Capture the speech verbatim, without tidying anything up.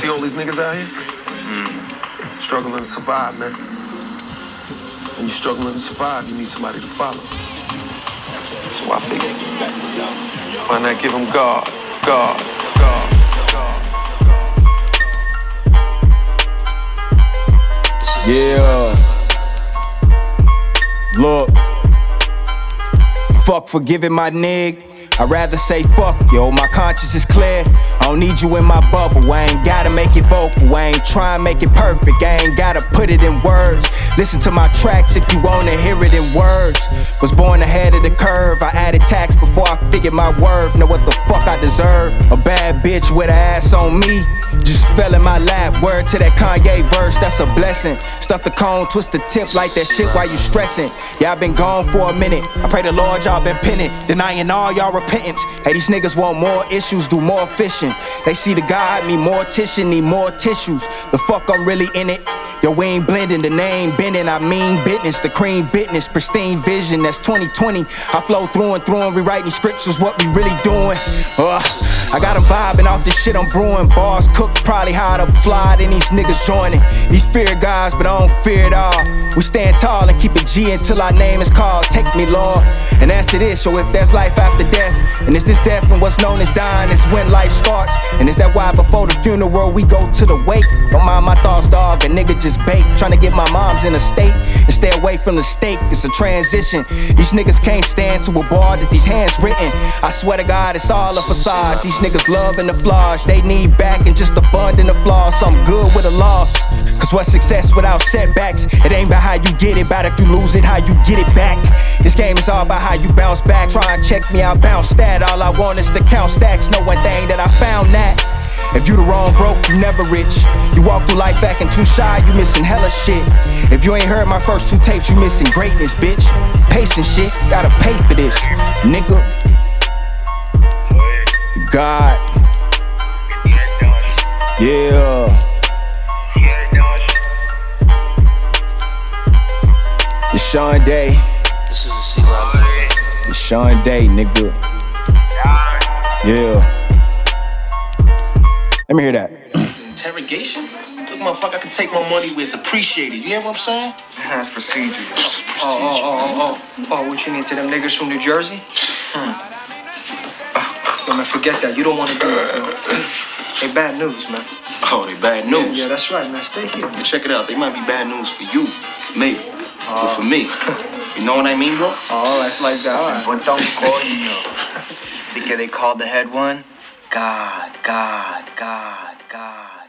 See all these niggas out here? Mm. Struggling to survive, man. When you're struggling to survive, you need somebody to follow. So I figured, why not give them God, God, God, God. Yeah. Look. Fuck forgiving my nig. I'd rather say fuck, yo, my conscience is clear. I don't need you in my bubble, I ain't gotta make it vocal. I ain't trying to make it perfect, I ain't gotta put it in words. Listen to my tracks if you wanna hear it in words. Was born ahead of the curve, I added tax before I figured my worth. Know what the fuck I deserve? A bad bitch with an ass on me just fell in my lap. Word to that Kanye verse, that's a blessing. Stuff the cone, twist the tip like that shit while you stressing. Yeah, I been gone for a minute. I pray the Lord y'all been pinning, denying all y'all repentance. Hey, these niggas want more issues, do more fishing. They see the God, me mortician, need more tissues. The fuck I'm really in it. Yo, we ain't blending, the name bending, I mean business. The cream business, pristine vision, that's twenty twenty. I flow through and through and rewriting scriptures, what we really doing. Uh, I got them vibing off this shit I'm brewing. Bars cooked, probably hot up fly, then these niggas joining. These fear guys, but I don't fear it all. We stand tall and keep it G until our name is called. Take me, Lord, and that's it is. So if there's life after death, and it's this death and what's known as dying is when life starts. And is that why before the funeral we go to the wake? Don't mind my thoughts, dog, a nigga just bake. Trying to get my mom's in a state and stay away from the stake. It's a transition. These niggas can't stand to a bar that these hands written. I swear to God, it's all a facade. These niggas loving the flaws, they need back and just the fun and the flaws. So I'm good with a loss. Cause what's success without setbacks? It ain't about how you get it, about if you lose it, how you get it back. This game is all about how you bounce back. Try and check me out, bounce stat. All I want is to count stacks. Know one thing that I found that if you the wrong broke, you never rich. You walk through life acting too shy, you missing hella shit. If you ain't heard my first two tapes, you missing greatness, bitch. Pacing shit, gotta pay for this, nigga. God. Yeah. It's Sean Day. This is a C-Rock. It's Sean Day, nigga. Yeah. Let me hear that. Interrogation? Look, motherfucker, I can take my money where it's appreciated. You hear what I'm saying? That's procedure. Procedure. Oh, oh, oh, oh, oh, what you need to them niggas from New Jersey? Hmm. Yo, man, forget that. You don't want to do it. They bad news, man. Oh, they bad news? Yeah, yeah, that's right, man. Stay here, man. Check it out. They might be bad news for you, maybe. Oh. But for me, you know what I mean, bro? Oh, that's like that. All right. But don't call you. Because they called the head one God, God, God, God.